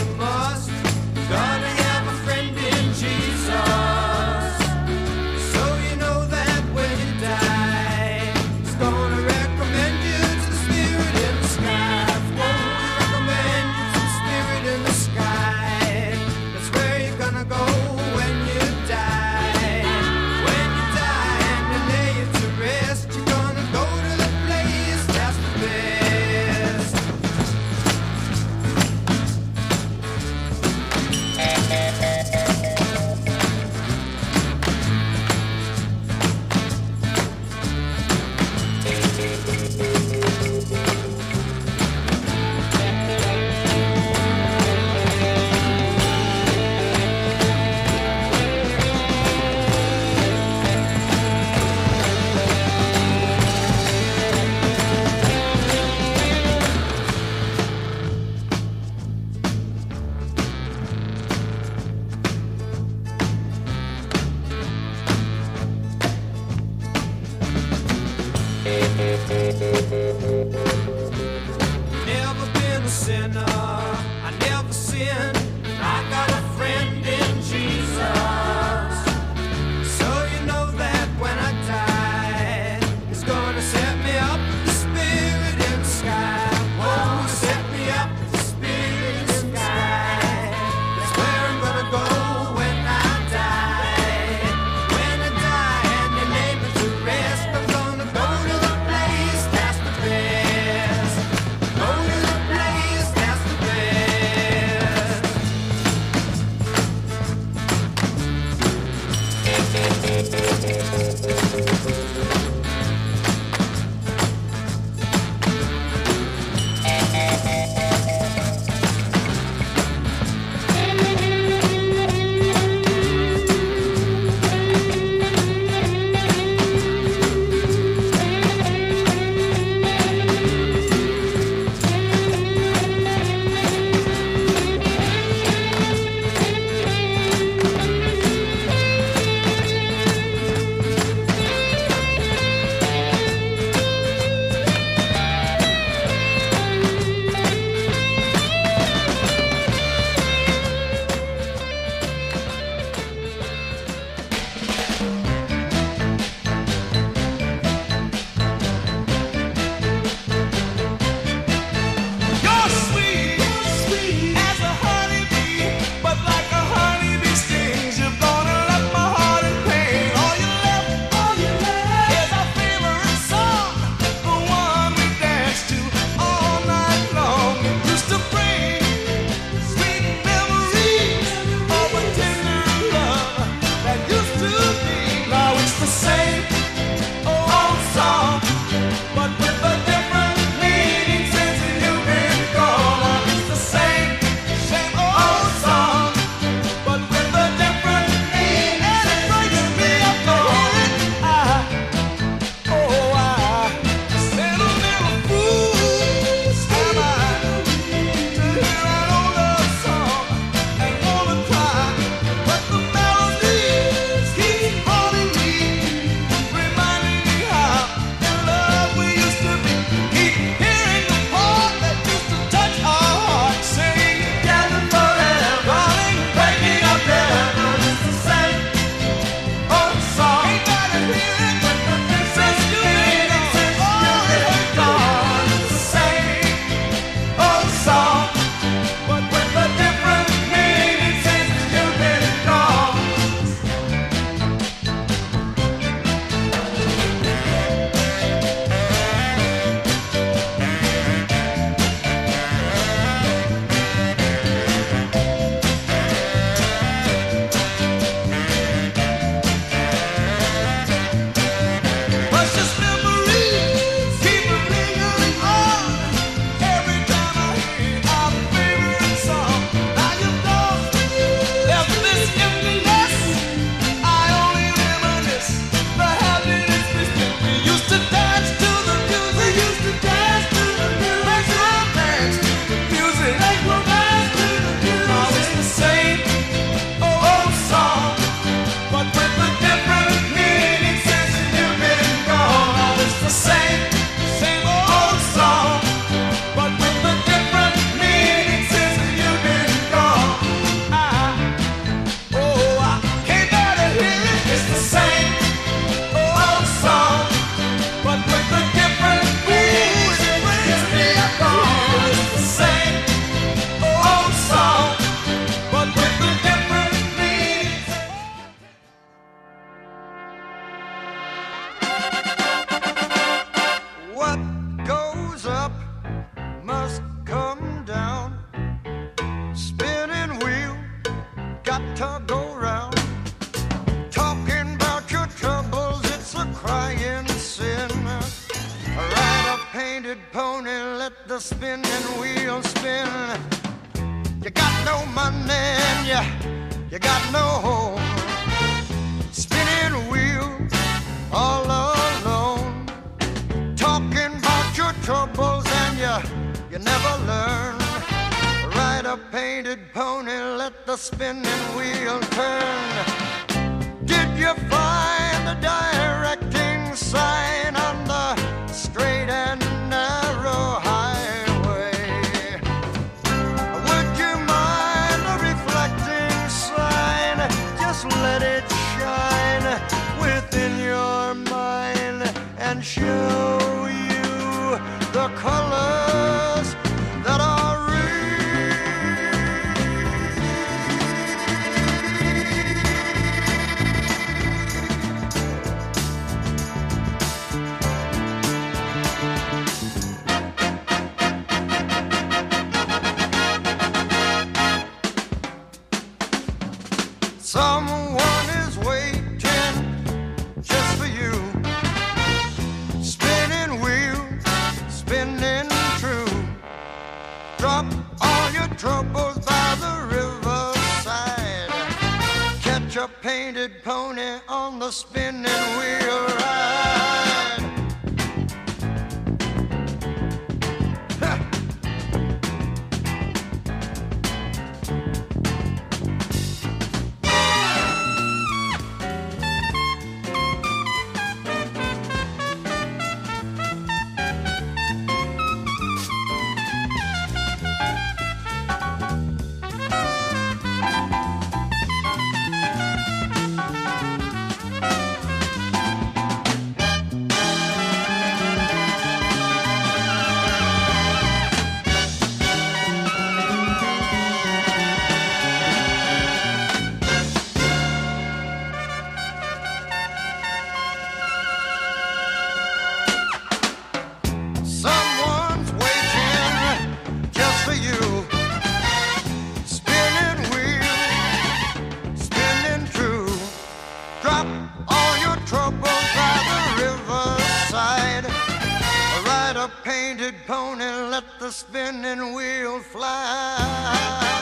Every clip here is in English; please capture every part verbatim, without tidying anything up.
Never been a sinner, I never sinned. I got a friend in Jesus. So you know that when I die, He's gonna set me up with the Spirit in the sky. Oh, set me up with the Spirit in the sky. That's where I'm gonna go when I die. When I die and you lay me to rest, I'm gonna go to the place that's the best. Go to the place that's the best. got to go round. Talking about your troubles, it's a crying sin. Ride a painted pony, let the spinning wheel spin. You got no money and you, you got no home. Spinning wheel all alone. Talking about your troubles and you, you never learn. Ride a painted pony, let the spinning wheel turn. Did you find the directing sign on the straight and narrow highway? Would you mind the reflecting sign? Just let it shine within your mind and show you the colors that are real. Someone is waiting just for you. Spinning wheel, spinning true. Drop all your troubles by the riverside. Catch a painted pony on the spinning wheel ride. Ha! Someone's waiting just for you. Spinning wheel, spinning true. Drop all your troubles by the riverside. Ride a painted pony, let the spinning wheel fly.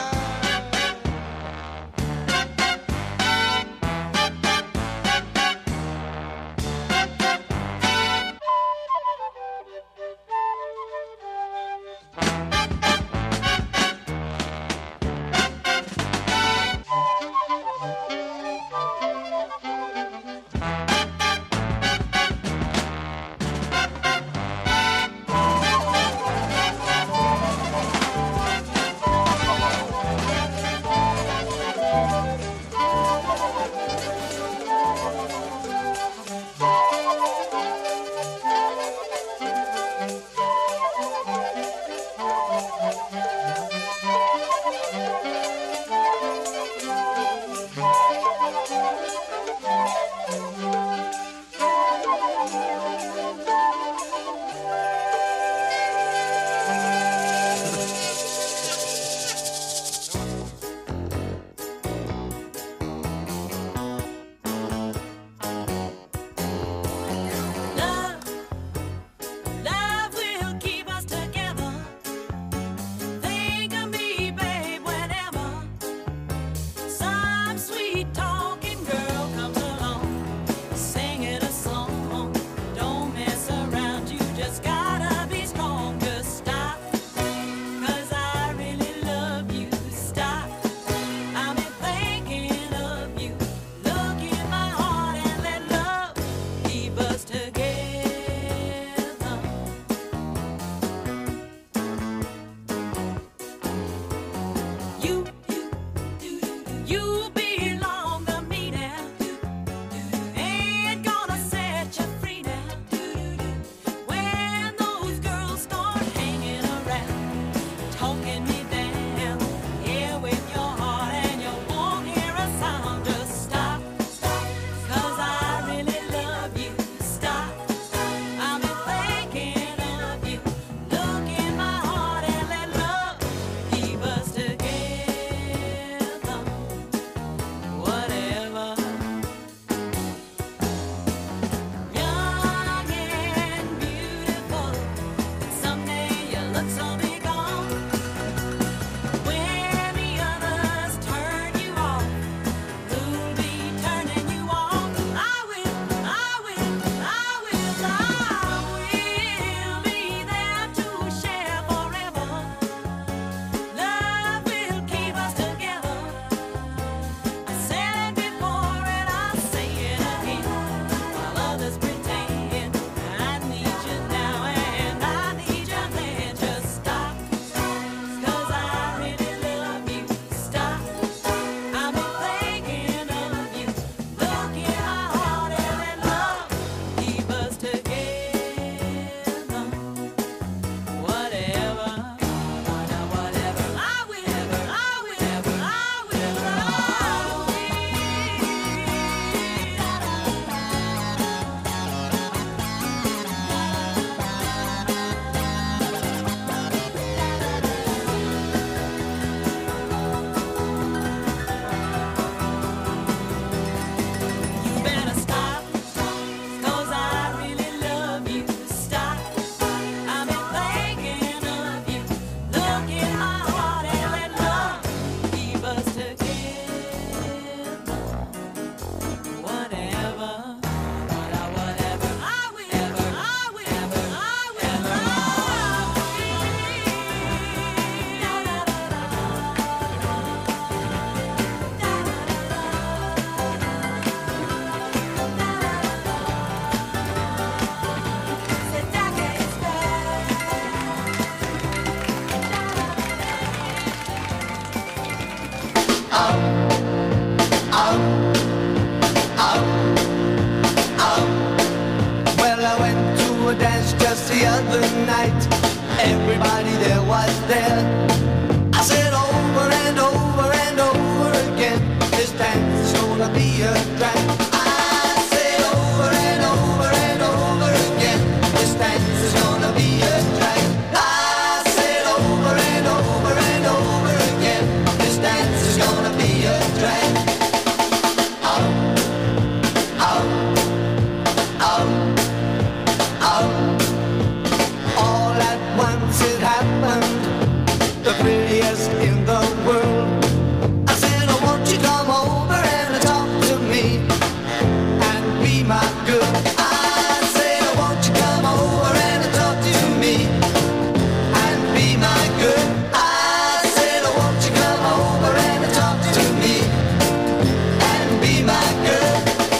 Well, I went to a dance just the other night. Everybody there was there. I said over and over and over again, this dance is gonna be a drag. I said over and over and over again, this dance is gonna be a drag. I said over and over and over again, this dance is gonna be a drag. Oh, oh, oh, oh. All at once it happened, the prettiest in the world. I said, oh, won't you come over and talk to me and be my girl? I said, oh, won't you come over and talk to me and be my girl? I said, oh, won't you come over and talk to me and be my girl?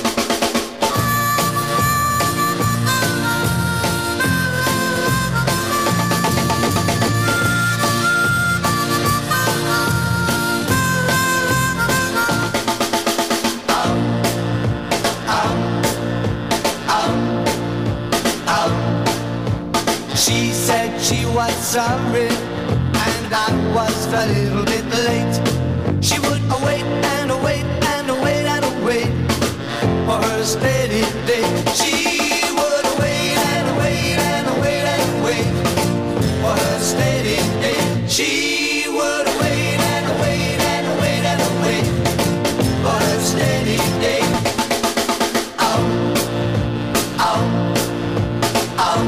She said she was sorry and I was a little bit late. She would await and await and await and await for her steady day. She would await and await and await and wait for her steady day. She would await and await and await and wait for her steady day. Oh, oh, oh.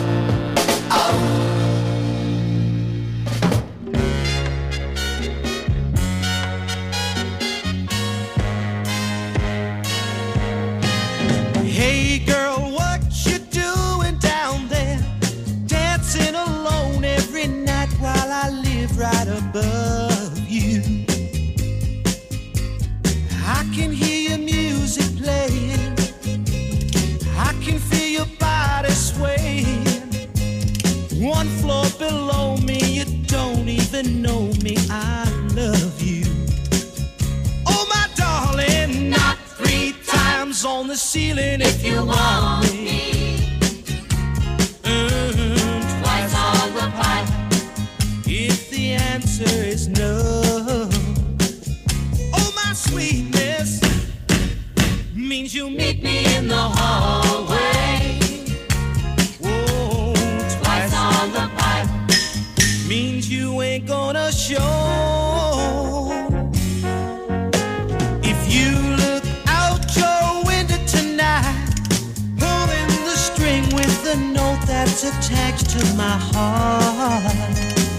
Hey girl, what you doing down there? Dancing alone every night while I live right above you. I can hear your music playing, I can feel your body swaying. One floor below me, you don't even know me, I love you. Oh my darling, knock three times on the ceiling if you want me. Mm, twice on the pipe if the answer is no. Oh my sweetness means you meet me in the hallway. Oh, twice on the pipe means you ain't gonna show. If you look out your window tonight, pulling the string with the note that's attached to my heart,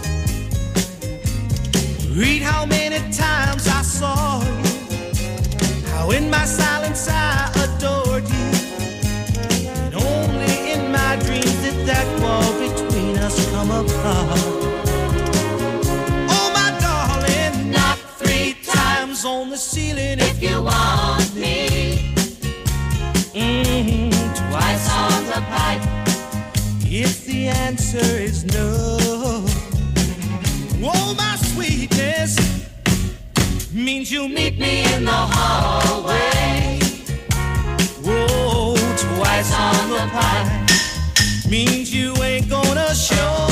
read how many times I saw you, how in my silence I adored you, and only in my dreams did that wall between us come apart. Oh my darling, knock three times on the ceiling if you want me. Mm-hmm, twice on the pipe if the answer is no. Oh my sweetness means you'll meet me in the hallway. Whoa, twice on the pipe means you ain't gonna show.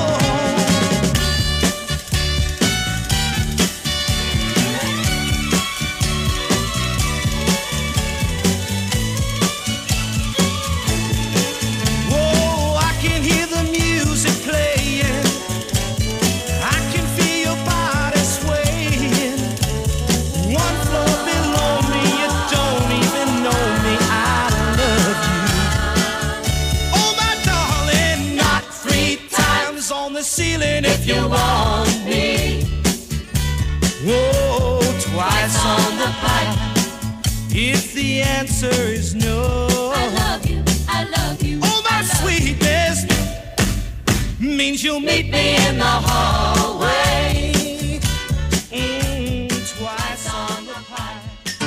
Whoa, I can hear the music playing, I can feel your body swaying. One floor below me, you don't even know me, I love you. Oh my darling, knock three times on the ceiling if you want me. Whoa, twice on the pipe if the answer is no. I love you, I love you. Oh my sweetness means you'll meet me in the hallway. Mm, twice on the pipe.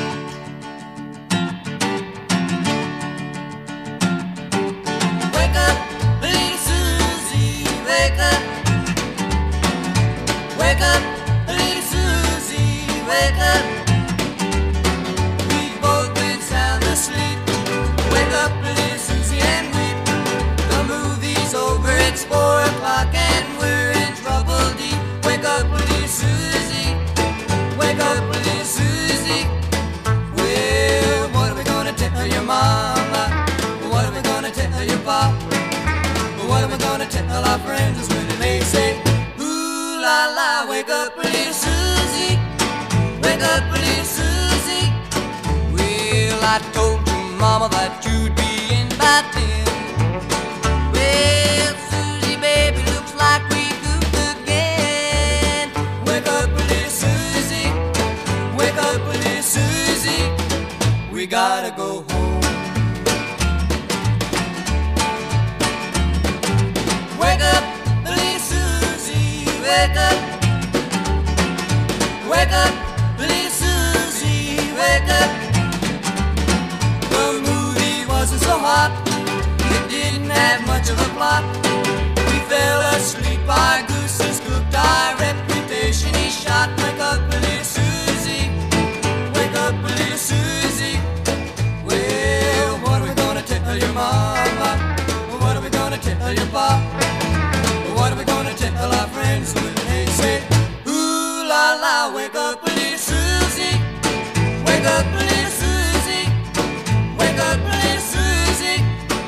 Wake up, little Susie, wake up. Wake up, little Susie, wake up. We've both been sound asleep. Wake up, little Susie, and weep. The movie's over, it's four o'clock, and we're in trouble deep. Wake up, little Susie. Wake up, little Susie. Well, what are we gonna tell your mama? What are we gonna tell your papa? What am I gonna tell our friends when they say, ooh la la, wake up, little Susie. Wake up, little Susie. Well, I told your mama that you'd be in by ten. Well, Susie, baby, looks like we goofed again. Wake up, little Susie. Wake up, little Susie. We gotta go home. Wake up, little Susie, wake up. Wake up, little Susie, wake up. The movie wasn't so hot, it didn't have much of a plot. We fell asleep, our goose is cooked, our reputation is shot. Wake up, little Susie, wake up, little Susie. Well, what are we gonna tell your mama? What are we gonna tell your papa? What are we gonna tell our friends when they say, ooh la la, wake up, little Susie. Wake up, little Susie. Wake up, little Susie.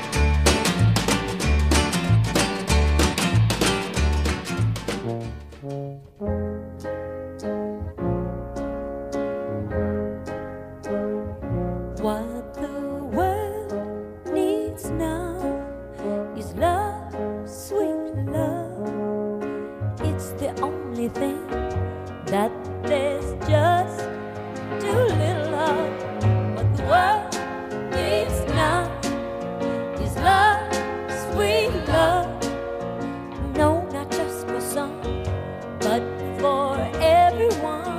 What the world needs now is love, sweet love. It's the only thing that there's just too little of. What the world needs now is love, sweet love. No, not just for some, but for everyone.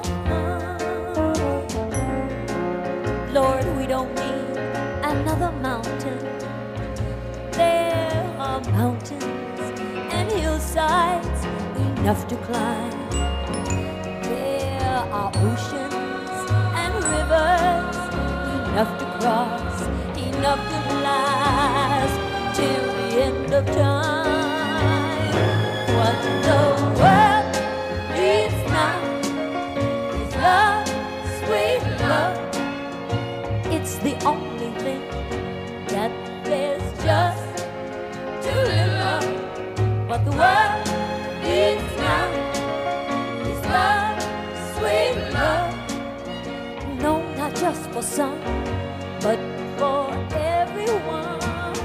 Lord, we don't need another mountain. There are mountains and hillsides enough to climb. There are oceans and rivers enough to cross, enough to last till the end of time. What the world needs now is love, sweet love. It's the only thing that there's just too little of. What the world needs now is love, sweet love. No, not just for some, but for everyone.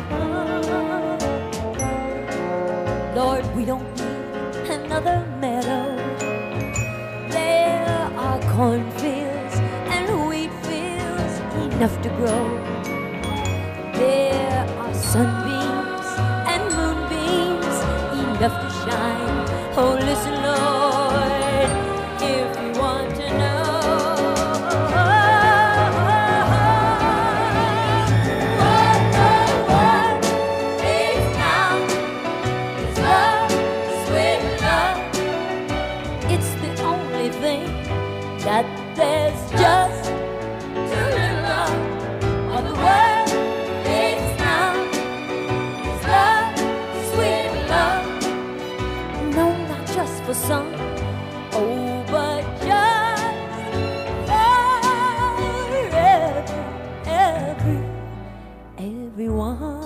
Lord, we don't need another meadow. There are cornfields and wheat fields enough to grow. There are sunbeams and moonbeams enough to shine. Oh, listen, Lord, if you want to know what the world needs now is love, sweet love. It's the only thing that there's just too little of. What the world needs now is love, sweet love. No, not just for some, oh, but just for every, every, everyone.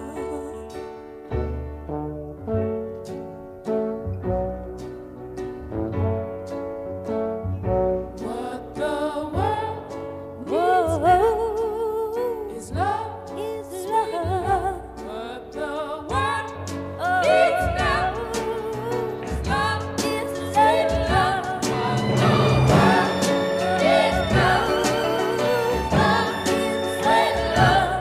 What the world Whoa, is love. is love. What the world Oh, needs now is love, sweet sweet love. love. What the world needs now love, sweet love.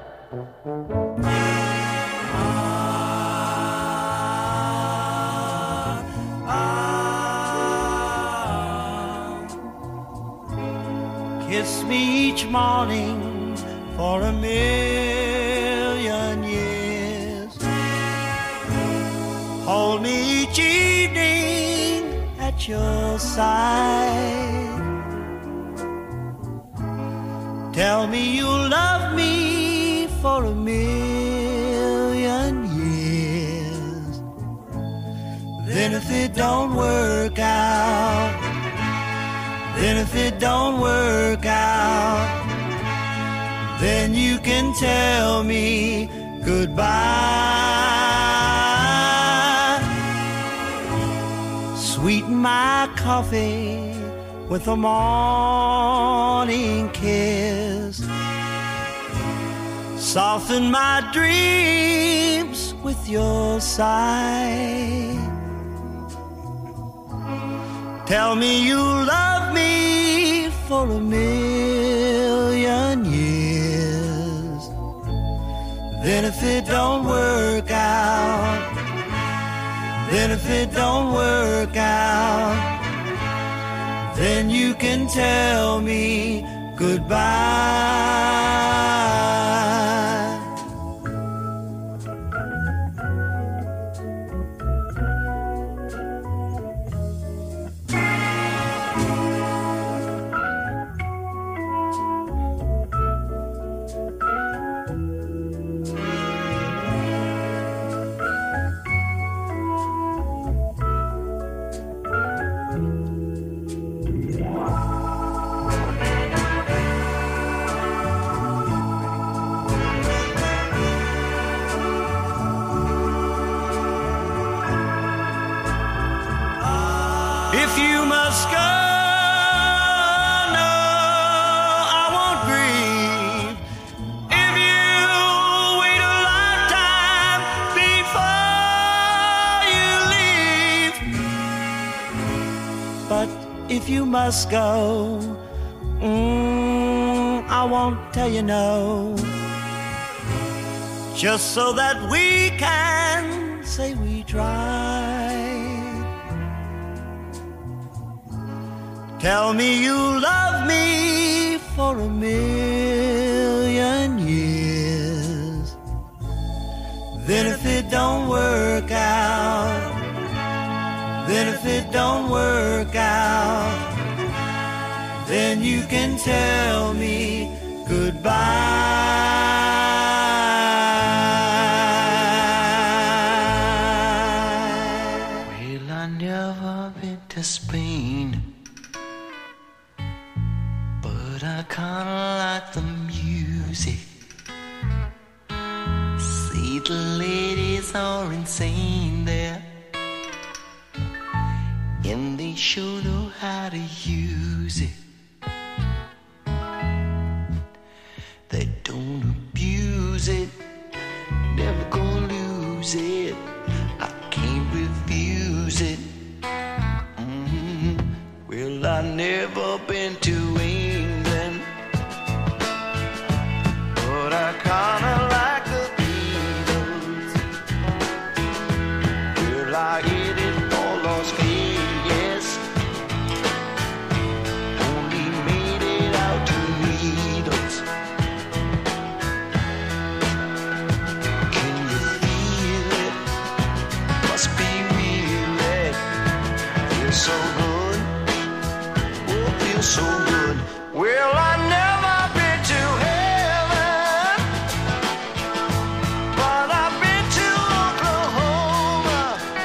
Kiss me each morning for a million years. Hold me each evening at your side. Tell me you'll love me for a million years. Then if it don't work out, then if it don't work out, then you can tell me goodbye. Sweeten my coffee with a morning kiss. Soften my dreams with your sigh. Tell me you love me for a million years. Then if it don't work out, then if it don't work out, then you can tell me goodbye. If you must go, no, I won't grieve. If you wait a lifetime before you leave. But if you must go, mm, I won't tell you no. Just so that we can say we tried. Tell me you love me for a million years. Then if it don't work out, then if it don't work out, then you can tell me goodbye. Well, I never been to Spain, but I kinda like the music. See, the ladies are insane there, and they sure know how to use it. They don't abuse it, never gonna lose it. I can't refuse it. Mm-hmm. Well, I never been to England, but I kinda like the Beatles. Well, I hit it for Las Vegas, only made it out to meet us. Can you feel it? Must be real. Feels so good. Oh, feels so good. Well, I never been to heaven, but I've been to Oklahoma.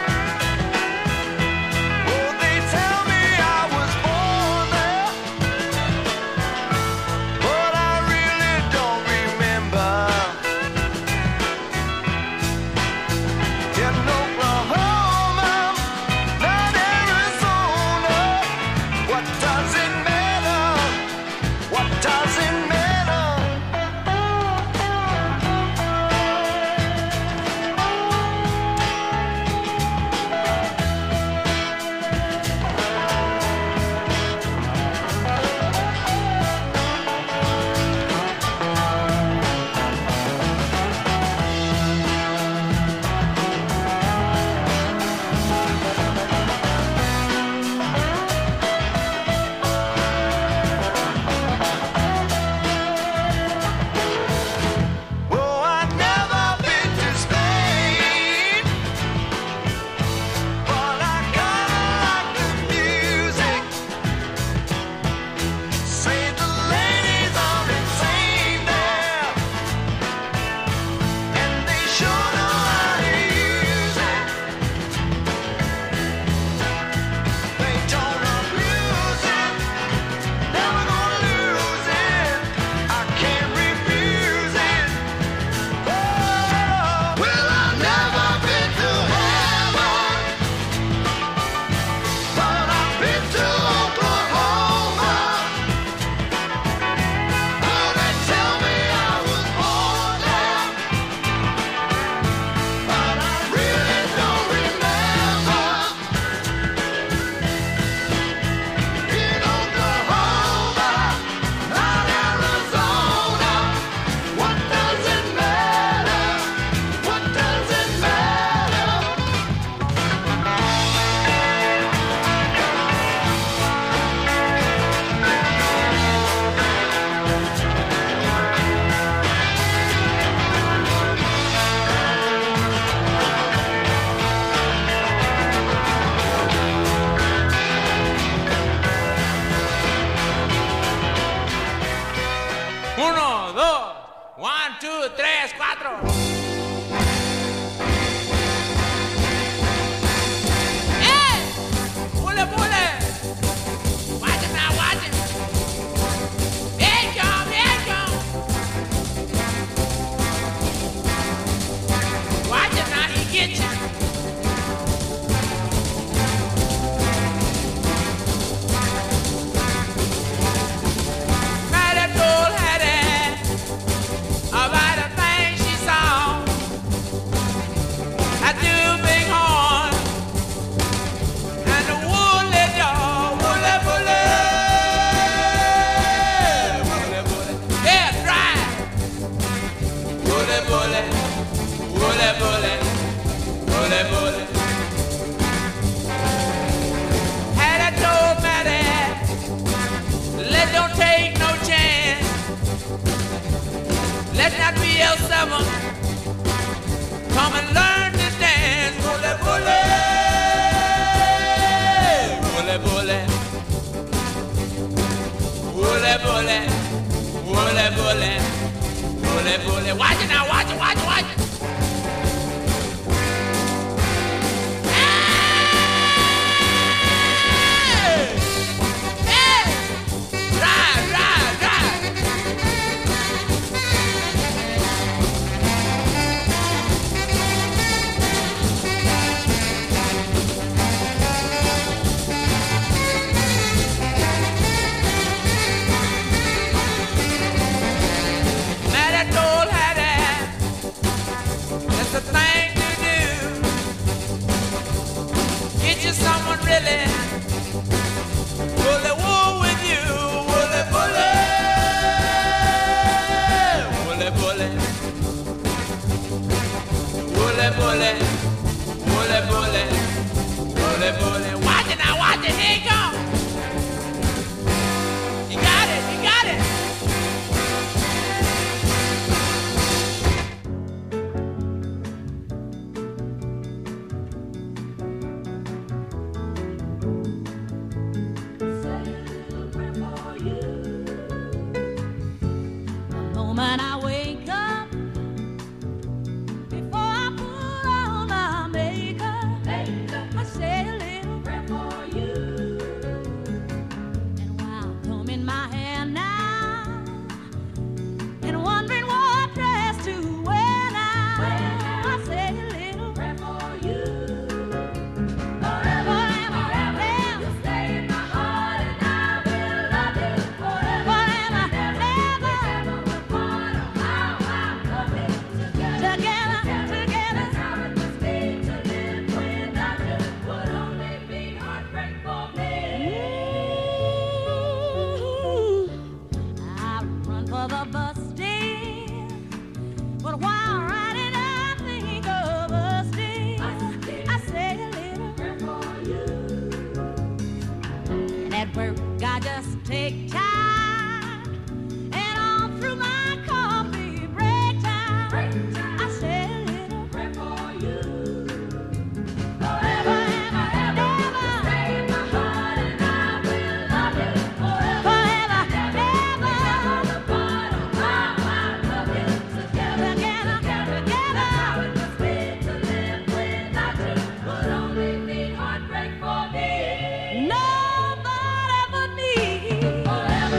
Oh, they tell me I was born there, but I really don't remember. In Oklahoma, not Arizona. What does it matter? What does it matter? Uno, dos, one, two, tres, cuatro. ¡Eh! ¡Pule, pule! Watch it now, watch it. Here it come, here it come. Watch it now, he get you. About a thing she saw, I do big horn and the woolly jaw, woolly woolly, woolly woolly, yeah, dry, woolly woolly, woolly woolly, woolly woolly. Had I told Maddie, let don't take no chance. Let's not be L seven. Come and learn this dance. Bully, bully. Bully, bully. Bully, bully. Bully, bully. Bully, bully. Watch it now, watch it, watch it, watch it. Hey! Hey! Drive, drive, drive. That's the thing to do. Get you someone really bully wool with you. Bully, bully. Bully, bully. Bully, bully. Bully, bully. Bully, bully. Watch it now, watch it. Here it comes. You got it, you got it. Moment I wake up, before I put on my makeup, I say a little prayer for you. And while combing my hair now, and wondering what dress to wear now, I say a little prayer for you. Forever, forever, you stay in my heart, and I will love you forever, forever, never. Together, together, that's how it must be to live without you. Would only be heartbreak for me. I run for the bus stand, but while riding I think of us still. I say a little prayer for you. And at work I just take time, and all through my coffee break time, I say a little prayer for you. Forever, ever, ever, stay in my heart, and I will love you forever, forever, never. Apart, oh, I love you together, together, together. That's how it must be to live without you. Would only be heartbreak for me. Nobody but me. Forever.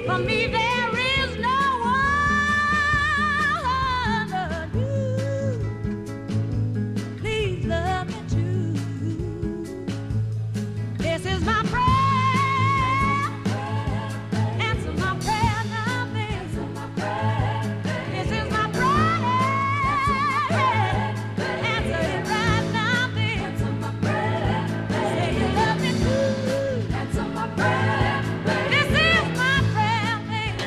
For me, there is no one but you. Please love me too. This is my prayer. Answer my prayer now, baby. This is my prayer. Answer it right now, baby. Say you love me too. Answer my prayer. This is my prayer, baby.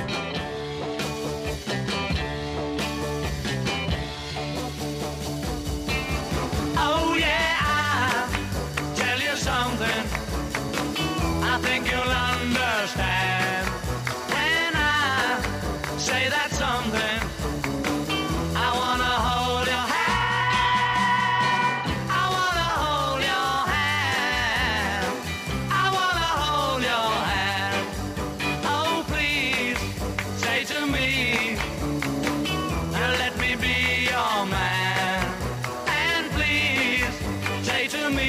Oh yeah, I'll tell you something. I think you'll understand when I say that something. I wanna hold your hand. I wanna hold your hand. I wanna hold your hand. Oh please, say to me, now let me be your man. And please, say to me,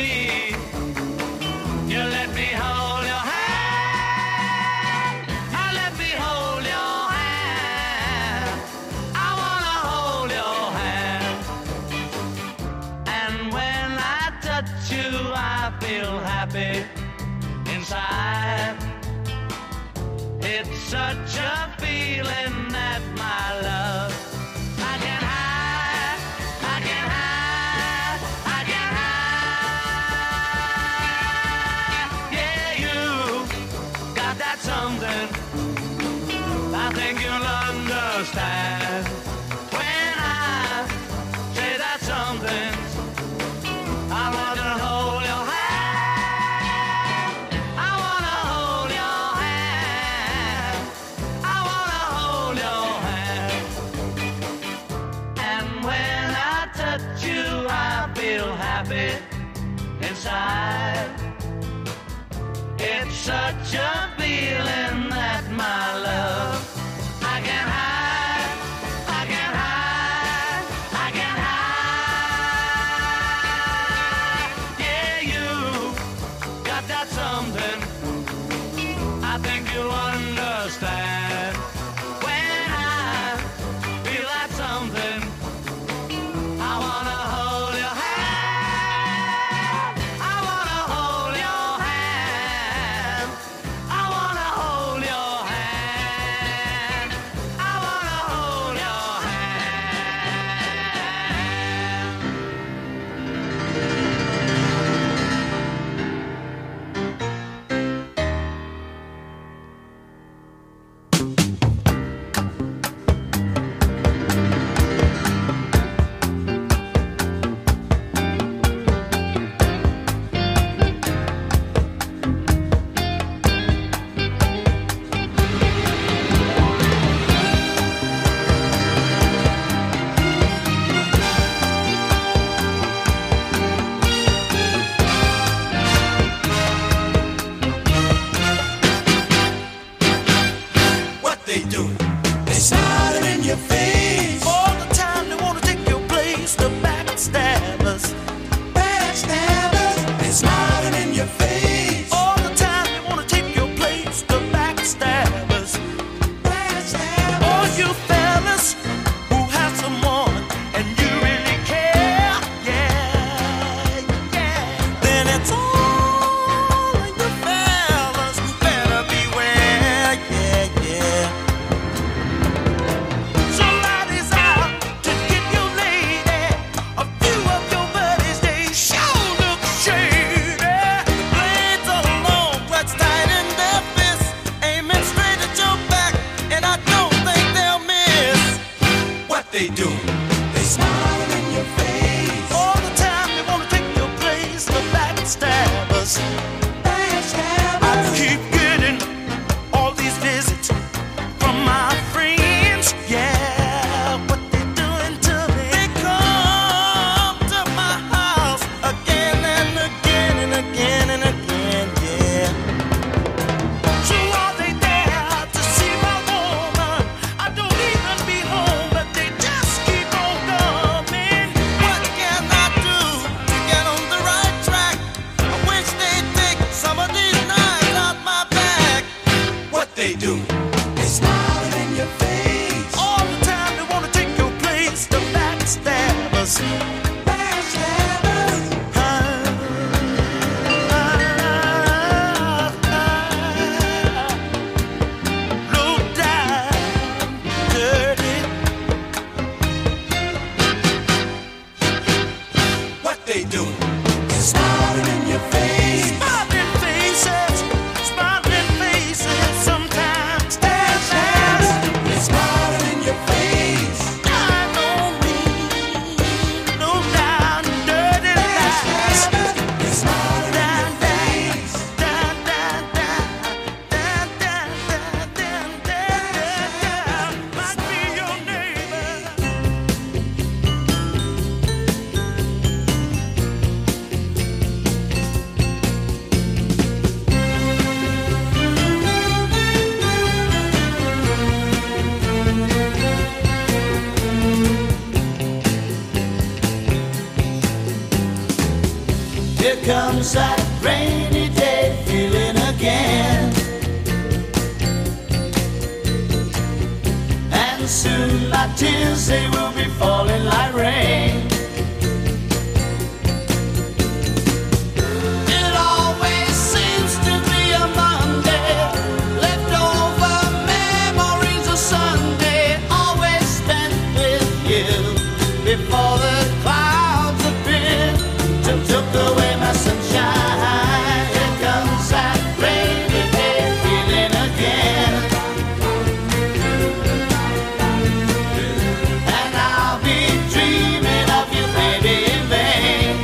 you let me hold your hand. Now let me hold your hand. I wanna hold your hand. And when I touch you, I feel happy inside. It's such a feeling that my love I can hide, I can hide, I can hide. Yeah, you got that something. I think you'll understand when I say that something. I wanna hold your hand. I wanna hold your hand. I wanna hold your hand. And when I touch you, I feel happy inside. It's such a feeling that my love I can hide, I can hide, I can hide. Yeah, you got that something. I think you'll understand when I feel that something. I wanna hold your hand. I wanna hold your hand. I wanna hold your hand. I wanna hold your hand. What they do? They smiling in your face. All the time they wanna take your place, the backstabbers. Backstabbers. They smiling in your face. All the time they wanna take your place, the backstabbers. Backstabbers. All you fellas who have someone and you really care, yeah, yeah. Then it's all of you fellas who better beware, yeah, yeah. Somebody's out to get your lady. A few of your buddies, they sure look shady. Blades are long, clutched tight in their fists, aiming straight at your back, and I don't think they'll miss. What they do? They smiling in your face. All the time they wanna take your place, the backstabbers. I keep getting all these visits from my friends, yeah. What they doing to me? They come to my house again and again and again and again, yeah. So are they there to see my woman? I don't even be home, but they just keep on coming. What can I do to get on the right track? I wish they'd take some of these knives out my back. What they do? They smiling in your face. All the time they wanna take your place, the backstabbers. Backstabbers. Low down, dirty. What they doing? Smiling in your face. Smiling faces, smiling faces. Sometimes backstabbers. They're smiling in your face. I don't mean no down dirty lies. They're smiling in your face. Down, down, down, down, down, down, down, down, down. Might be your neighbor. Here comes that rainy day feeling again. And soon my tears, they will be falling like rain. It always seems to be a Monday, leftover memories of Sunday, always spent with you before the clouds appear to took away my sunshine. Here comes that rainy day feeling again. And I'll be dreaming of you, baby, in vain.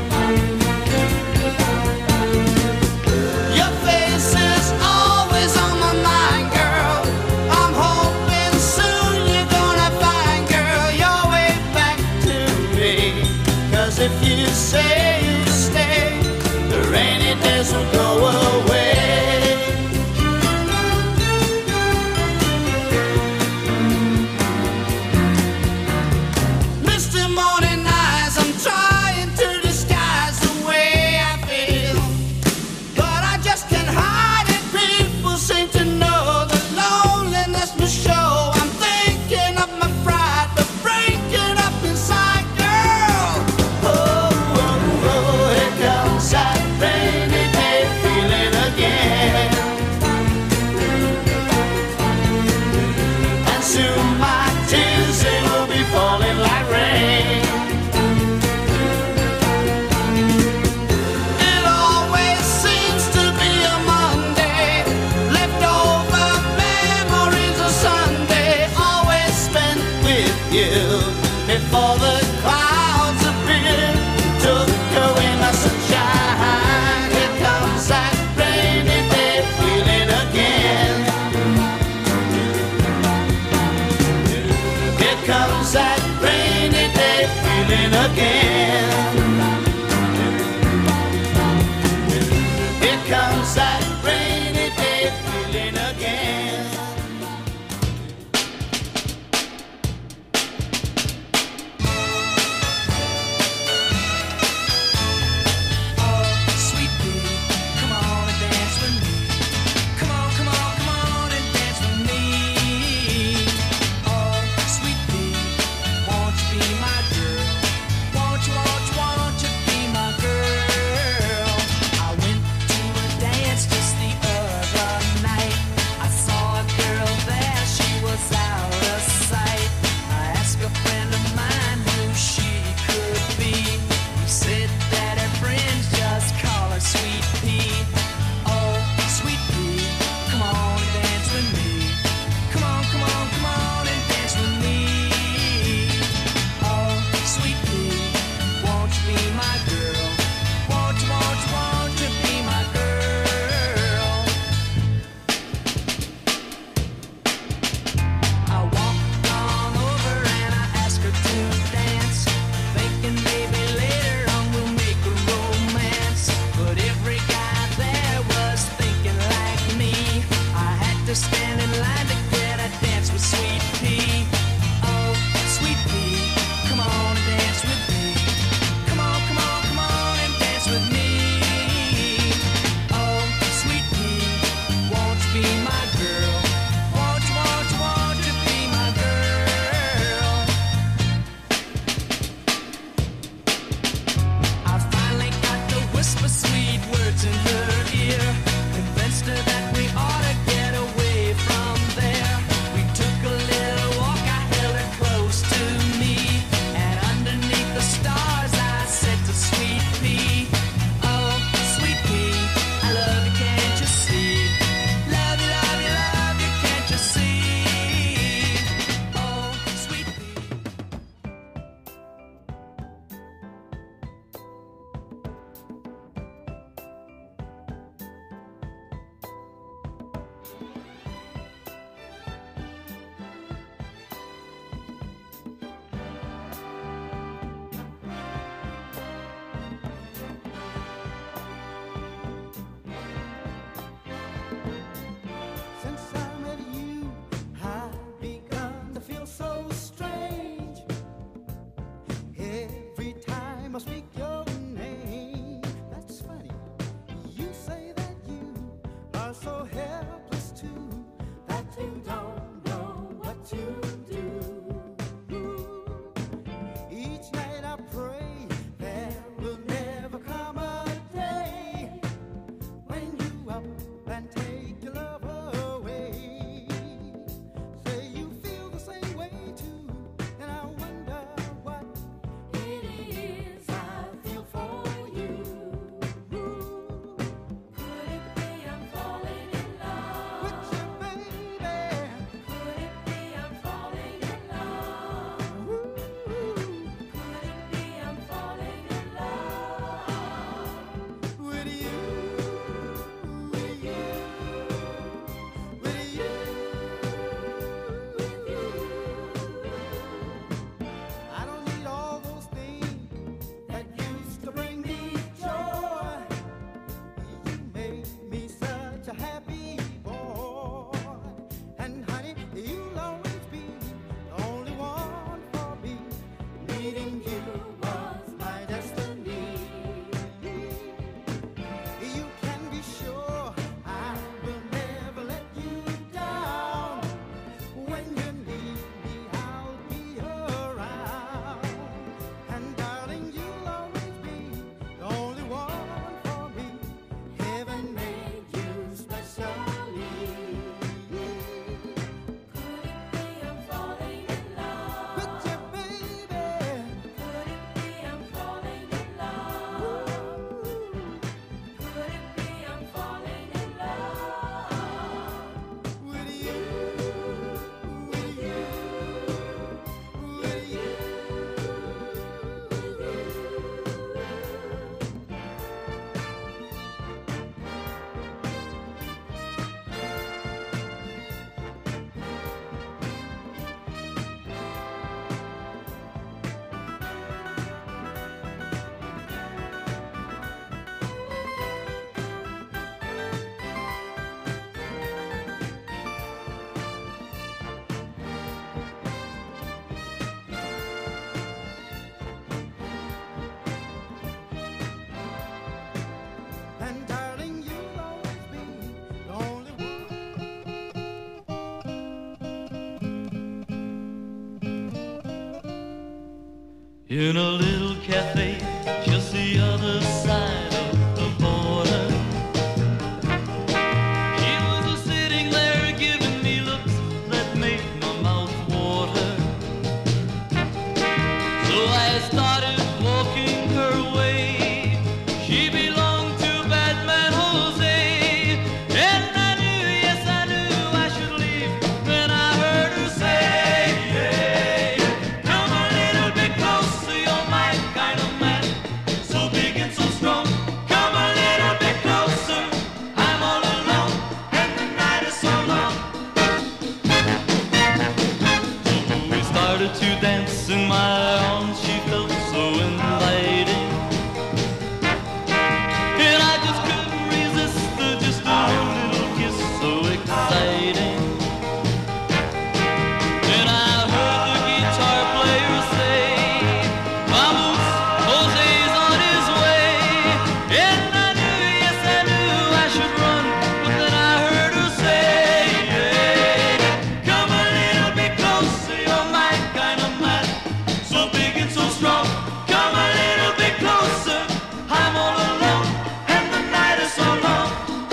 Your face is always on my mind, girl. I'm hoping soon you're gonna find, girl, your way back to me. 'Cause if you say you stay, the rainy days will go away. Misty morning eyes, I'm trying to disguise the way I feel, but I just can't hide it. People seem to know the loneliness must show. I'm thinking of my pride, but breaking up inside, girl. Oh, oh, oh, here comes that rainy day feeling again. And soon my tears, they will be falling like rain. It always seems to be a Monday, leftover memories of Sunday, always spent with you before the clouds appear, took away my sunshine. Here comes that rainy day feeling again. Here comes that rainy day feeling again. Here comes that rainy day feeling again. Sweet pea, come on and dance with me. Come on, come on, come on and dance with me. Oh, sweet pea, won't you be my girl? Won't you, won't you, won't you be my girl? I went to a dance just the other night. I saw a girl there, she was out of sight. I asked a friend of mine who she could be. He said that her friends just call her Sweet Pea. Oh, Sweet Pea, come on and dance with me. Come on, come on, come on and dance with me. Oh, Sweet Pea, won't you be my girl? Won't you, won't you, won't you be my girl? I walked on over and I asked her to dance, thinking maybe later on we'll make a romance. But every guy there was thinking like me. I had to stand in line to get a dance with Sweet Pea. Oh, Sweet Pea, come on and dance with me. Come on, come on, come on and dance with me. Oh, Sweet Pea, won't you be my girl? Won't you, in a little cafe just the other side of the border. She was a sitting there giving me looks that made my mouth water. So I started walking her way. She belonged to Batman Jose, and I knew, yes I knew I should leave. Then I heard her say, hey, come a little bit closer, you're my kind of man, so big and so strong. Come a little bit closer, I'm all alone, and the night is so long. So we started to dance in my arms, she felt so inviting. And I just couldn't resist her, just a little kiss so exciting. Then I heard the guitar player say, vamos, Jose's on his way. And I knew, yes I knew I should run, but then I heard her say, hey, come a little bit closer, you're my kind of man, so big and so strong. Come a little bit closer, I'm all alone, and the night is so long.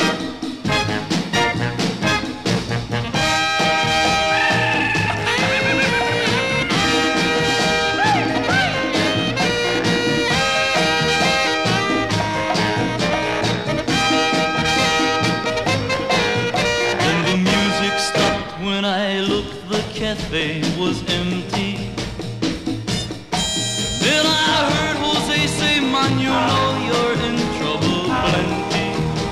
Then the music stopped when I looked, the cafe was empty. Then I heard Jose say, man, you know you're in trouble plenty.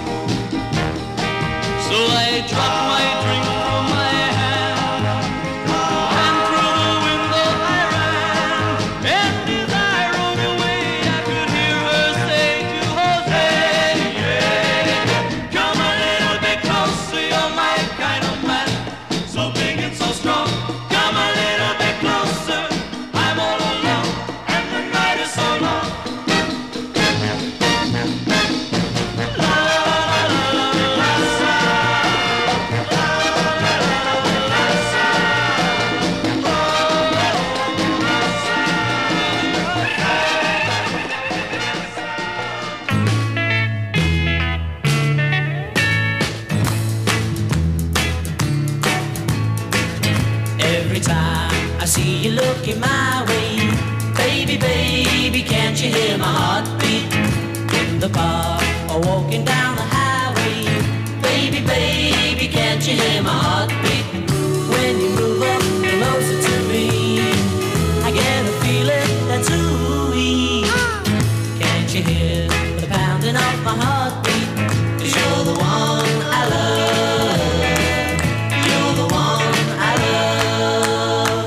So I dropped my drink from my hand, and through the window I ran. And as I rode away, I could hear her say to Jose, yeah, come a little bit closer, you're my kind of man, so big and so strong. Come a little bit closer, I'm all alone, and the night is so long. Every time I see you looking my way, baby, baby, can't you hear my heartbeat? In the park or walking down the highway, baby, baby, can't you hear my heartbeat? When you move up closer to me, I get a feeling that's ooh-wee. Can't you hear the pounding of my heartbeat? 'Cause you're the one I love. You're the one I love.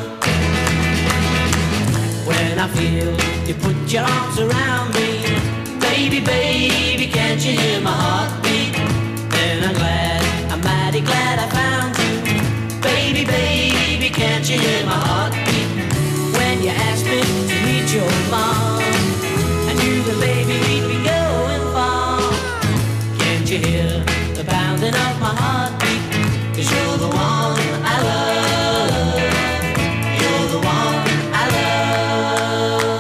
When I feel you put your arms around me, baby, baby, can't you hear my heartbeat? Then I'm glad, I'm mighty glad I found you, baby, baby, can't you hear my heartbeat? When you asked me to meet your mom, I knew that baby we'd be going far. Can't you hear the pounding of my heartbeat? 'Cause you're the one I love. You're the one I love.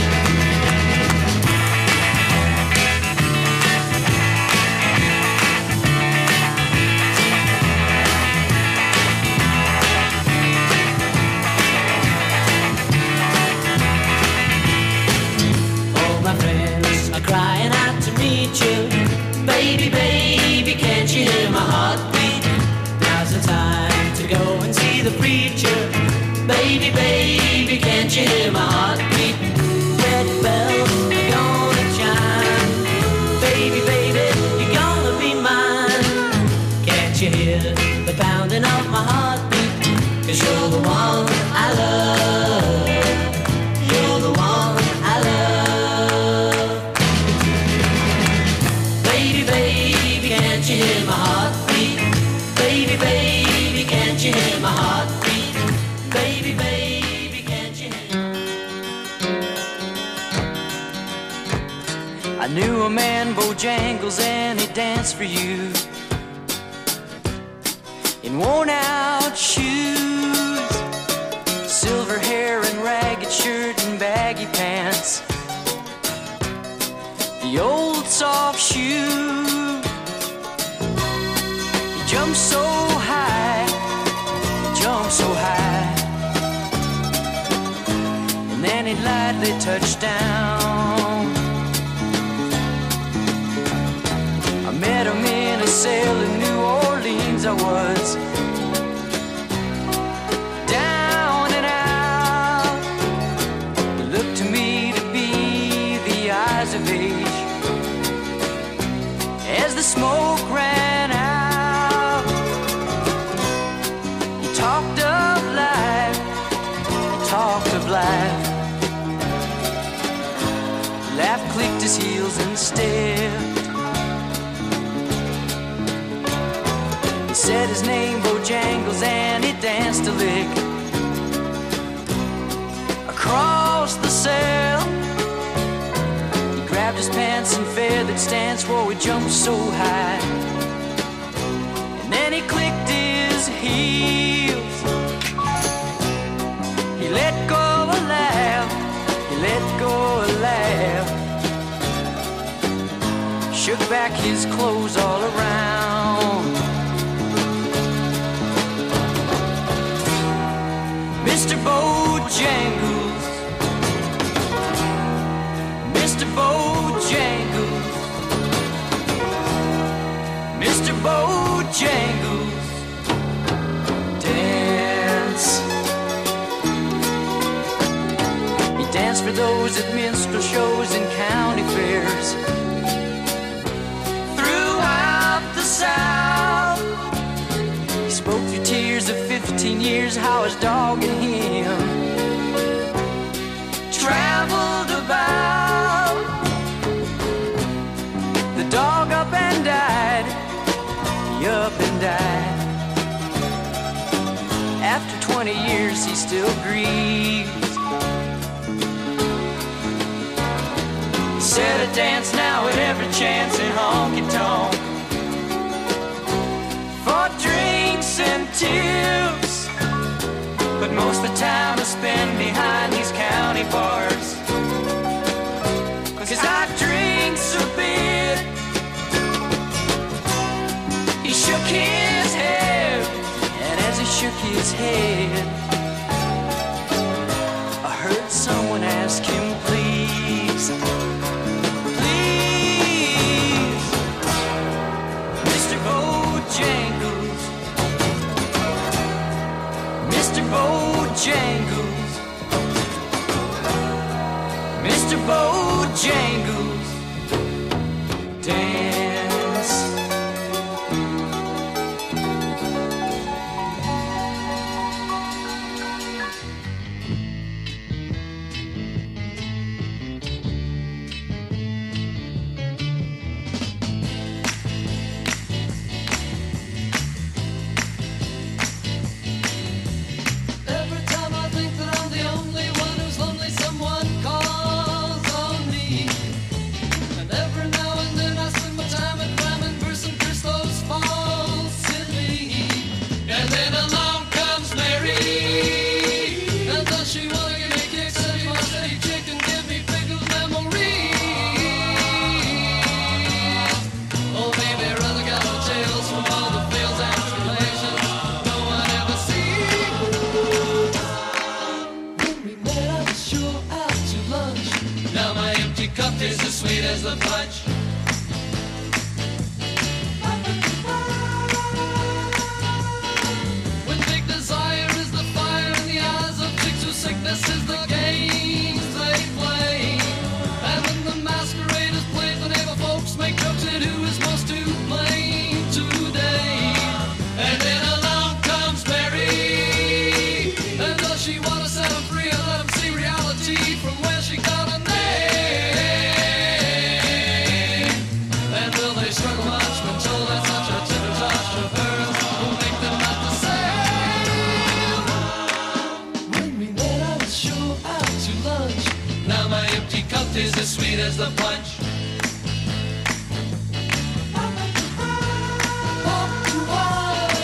All my friends are crying out to meet you, baby, baby, can't you hear my heartbeat? Now's the time to go and see the preacher, baby, baby, can't you hear my heartbeat? Wedding bells are gonna chime, baby, baby, you're gonna be mine. Can't you hear the pounding of my heartbeat? 'Cause you're the one I love. You're the one I love. Baby, baby, can't you hear my heartbeat? Baby, baby, can't you hear my heartbeat? Baby, baby, can't you hear? I knew a man, Bojangles, and he danced for you in worn out shoes, silver hair and ragged shirt and baggy pants. flip-flop shoe. He jumped so high, jumped so high, and then he lightly touched down. I met him in a cell in New Orleans. I was down and out. It looked to me to be the eyes of age as the smoke ran out. He talked of life, he talked of life. Laugh clicked his heels and stepped. He said his name Bojangles and he danced a lick across the cell. He grabbed his pants and feathered stance, whoa, he jumped so high. And then he clicked his heels. He let go a laugh, he let go a laugh. Shook back his clothes all around. Mister Bojangles, Mister Bojangles, Mister Bojangles, dance. He danced for those at minstrel shows and county fairs throughout the South. He spoke through tears of fifteen years, how his dog and him traveled about. The dog up and died, he up and died. After twenty years he still grieves. He said I dance now at every chance in honky-tonk for drinks and tips, but most of the time I spend behind these county bars, 'cause I drinks a bit. He shook his head, and as he shook his head, I heard someone ask him, please, please, Mister Bojangles, Mister Bojangles, Mister Bojangles, dance. Every time I think that I'm the only one who's lonely, someone calls on me. And every now and then I spend my time at crime and verse and curse those false in me. And then along comes Mary, and does she wanna give me kicks? And she wants to eat chicken, give me pickles memory. Oh baby, rather got the tales from all the fails and tribulations no one ever sees. When we met, I was sure out to lunch. Now my empty cup tastes as sweet as the punch. When big desire is the fire in the eyes of chicks whose sickness is the games they play. And when the masquerade is played, the neighbor folks make jokes at who is most to blame today. And then along comes Mary, and does she want to set him free and let him see reality from where she got a name? And will they struggle much when told that such a tender touch of hers will make them not the same? When we met, I was sure out to lunch. Now my empty cup tastes as sweet as the punch. Up to one.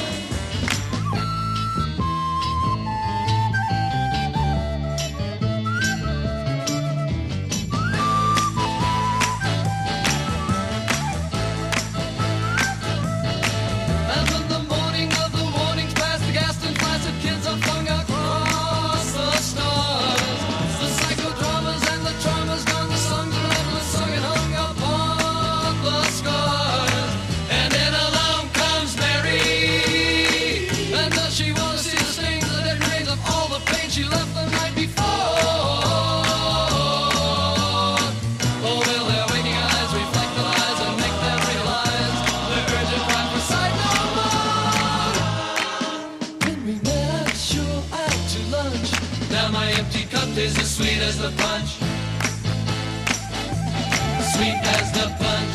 Now my empty cup is as sweet as the punch. Sweet as the punch.